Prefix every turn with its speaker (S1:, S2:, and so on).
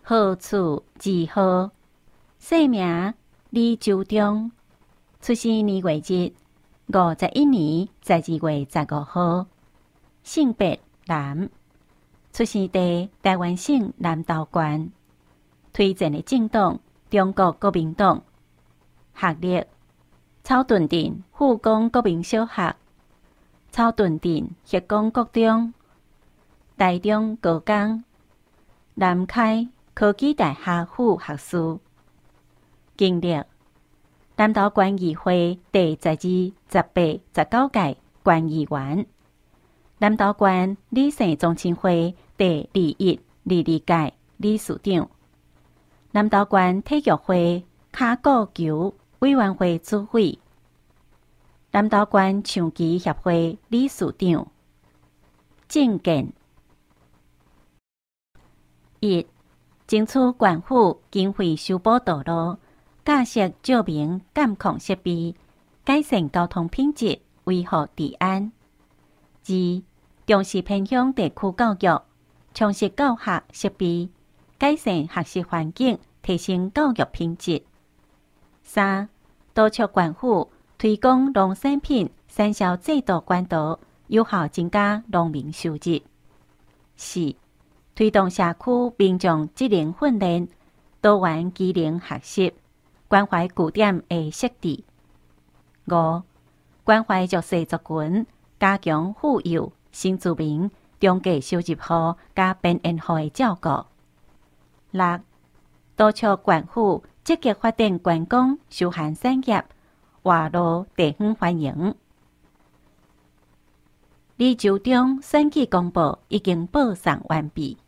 S1: 号处字号，姓名李周忠，出生年月日51年12月15号，性别男，出生地台湾省南投县，推荐的政党中国国民党，学历草屯镇富光国民小学、草屯镇协光国中、台中高工、南开科技大学副学士。经历南投县议会第12、18、19届县议员，南投县理性中心会第21、22届理事长，南投县体育会卡鼓球委员会主委，南投县象棋协会理事长。政见1、争取县府经费修补道路、架设照明监控设备，改善交通品质，维护治安。2、重视偏乡地区教育，充实教学设备，改善学习环境，提升教育品质。3、督促县府推广农产品产销制度管道，有效增加农民收入。4、推动社区民众职能训练，多元技能学习，关怀据点的设置。5、关怀弱势族群，加强妇幼、新住民、中低收入户加边缘户的照顾。6、督促县府积极发展观光、休闲产业，活络地方欢迎。李周忠选举公报已经报送完毕。